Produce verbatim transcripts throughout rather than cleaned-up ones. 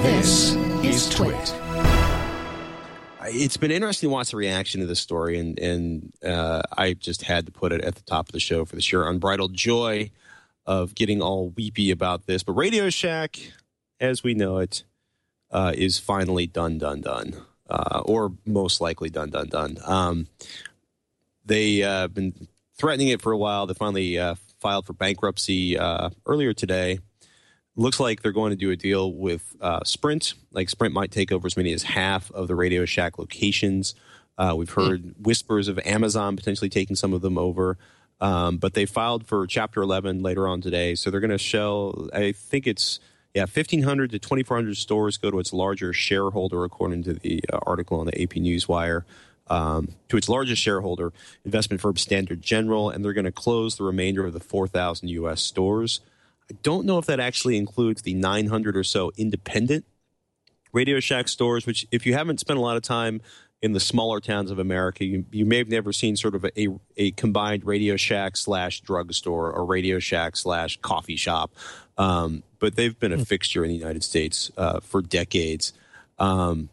This is Twit. It's been interesting to watch the reaction to this story, and, and uh, I just had to put it at the top of the show for the sheer unbridled joy of getting all weepy about this. But Radio Shack, as we know it, uh, is finally done, done, done, uh, or most likely done, done, done. Um, they have uh, been threatening it for a while. They finally uh, filed for bankruptcy uh, earlier today. Looks like they're going to do a deal with uh, Sprint. Like Sprint might take over as many as half of the Radio Shack locations. Uh, we've heard mm. whispers of Amazon potentially taking some of them over. Um, but they filed for Chapter eleven later on today. So they're going to show, I think it's, yeah, fifteen hundred to twenty-four hundred stores go to its larger shareholder, according to the uh, article on the A P Newswire. Um, to its largest shareholder, investment firm Standard General, and they're going to close the remainder of the four thousand U S stores. I don't know if that actually includes the nine hundred or so independent Radio Shack stores, which if you haven't spent a lot of time in the smaller towns of America, you, you may have never seen sort of a, a combined Radio Shack slash drugstore or Radio Shack slash coffee shop. Um, but they've been a fixture in the United States uh, for decades. Um,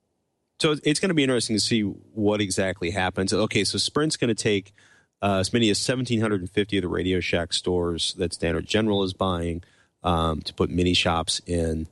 so it's going to be interesting to see what exactly happens. Okay, so Sprint's going to take Uh, as many as one thousand seven hundred fifty of the Radio Shack stores that Standard General is buying um, to put mini shops in.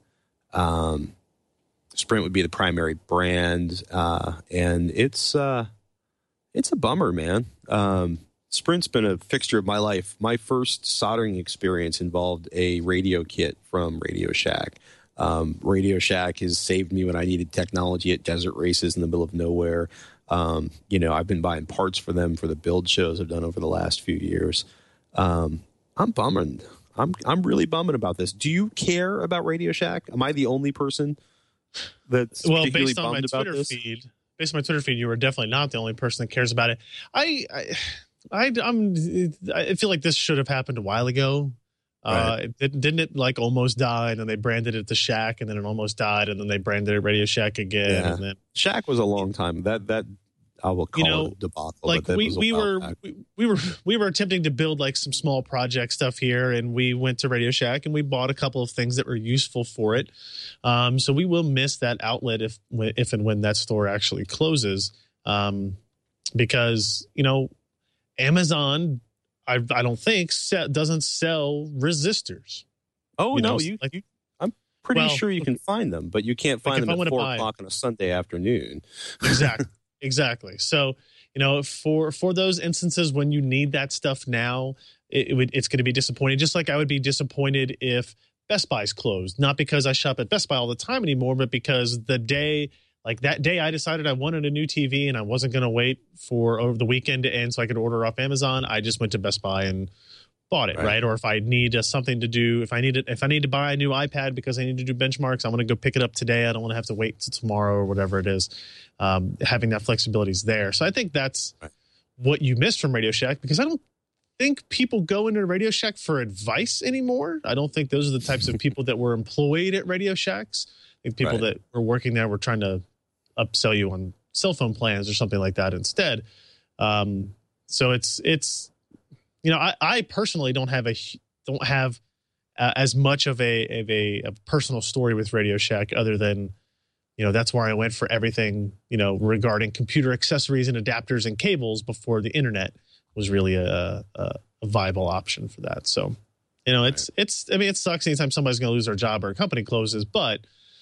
Um, Sprint would be the primary brand, uh, and it's uh, it's a bummer, man. Um, Sprint's been a fixture of my life. My first soldering experience involved a radio kit from Radio Shack. Um, Radio Shack has saved me when I needed technology at desert races in the middle of nowhere. Um, you know, I've been buying parts for them for the build shows I've done over the last few years. Um, I'm bumming. I'm I'm really bumming about this. Do you care about Radio Shack? Am I the only person that's well, particularly based on bummed my about Twitter this? feed? Based on my Twitter feed, you were definitely not the only person that cares about it. I, I, I I'm. I feel like this should have happened a while ago. Uh, Right. it, didn't it like almost die, and then they branded it the Shack, and then it almost died, and then they branded it Radio Shack again. Yeah. And then, Shack was a long time. That that I will call You know, it a debacle. like but that we was a we while were back. we, we were we were attempting to build like some small project stuff here, and we went to Radio Shack and we bought a couple of things that were useful for it. Um, so we will miss that outlet if if and when that store actually closes, um, because you know Amazon, I I don't think se- doesn't sell resistors. Oh you no, know, you, like- you. I'm pretty Well, sure you can find them, but you can't like find if I them wanna at four buy- o'clock on a Sunday afternoon. Exactly. Exactly. So, you know, for for those instances when you need that stuff now, it, it would, it's going to be disappointing. Just like I would be disappointed if Best Buy's closed, not because I shop at Best Buy all the time anymore, but because the day, like that day I decided I wanted a new T V and I wasn't going to wait for over the weekend to end so I could order off Amazon. I just went to Best Buy and bought it, right? Right. Or if I need uh, something to do, if I need it, if I need to buy a new iPad because I need to do benchmarks, I'm going to go pick it up today. I don't want to have to wait till tomorrow or whatever it is. Um, having that flexibility is there. So I think that's Right. what you missed from Radio Shack, because I don't think people go into Radio Shack for advice anymore. I don't think those are the types of people that were employed at Radio Shacks. I think people Right. that were working there were trying to upsell you on cell phone plans or something like that instead. Um, so it's, it's, you know, I, I personally don't have a, don't have uh, as much of a, of a, a personal story with Radio Shack other than, you know, that's where I went for everything, you know, regarding computer accessories and adapters and cables before the internet was really a, a, a viable option for that. So, you know, it's, right. it's, I mean, it sucks anytime somebody's going to lose their job or a company closes, but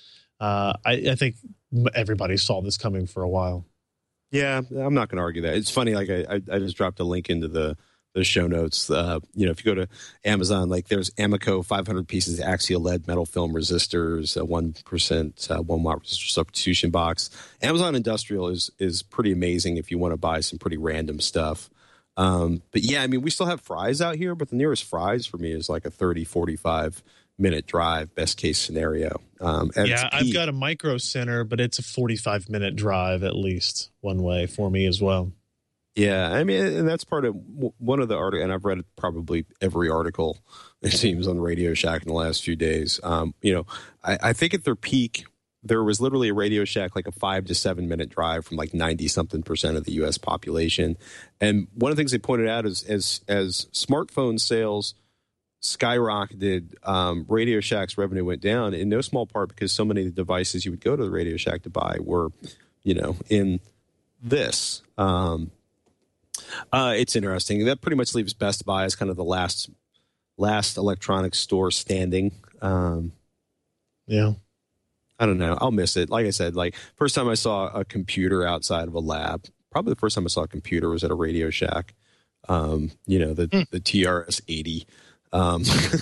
uh, I, I think everybody saw this coming for a while. Yeah, I'm not going to argue that. It's funny. Like I, I just dropped a link into the, the show notes. Uh, you know, if you go to Amazon, like there's Amoco five hundred pieces axial lead metal film resistors, a one percent uh, one watt resistor substitution box. Amazon Industrial is is pretty amazing if you want to buy some pretty random stuff. Um, but yeah, I mean, we still have Fry's out here, but the nearest Fry's for me is like a thirty, forty-five minute drive, best case scenario. Um, yeah, I've got a Micro Center, but it's a forty-five minute drive at least one way for me as well. Yeah, I mean, and that's part of one of the articles, and I've read probably every article, it seems, on Radio Shack in the last few days. Um, you know, I, I think at their peak, there was literally a Radio Shack, like a five to seven minute drive from like ninety something percent of the U S population. And one of the things they pointed out is as, as smartphone sales skyrocketed. Um, Radio Shack's revenue went down in no small part because so many of the devices you would go to the Radio Shack to buy were, you know, in this. Um, uh, it's interesting. That pretty much leaves Best Buy as kind of the last last electronics store standing. Um, yeah. I don't know. I'll miss it. Like I said, like first time I saw a computer outside of a lab, probably the first time I saw a computer was at a Radio Shack. Um, you know, the, mm. the T R S eighty, um,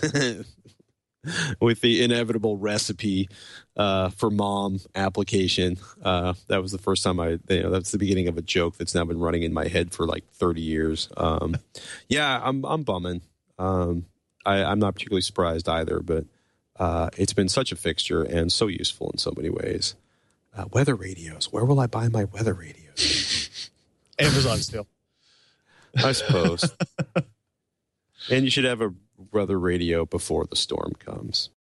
with the inevitable recipe, uh, for mom application. Uh, that was the first time I, you know, that's the beginning of a joke that's now been running in my head for like thirty years. Um, yeah, I'm, I'm bumming. Um, I, I'm not particularly surprised either, but, Uh, it's been such a fixture and so useful in so many ways. Uh, weather radios. Where will I buy my weather radios? Amazon still. I suppose. And you should have a weather radio before the storm comes.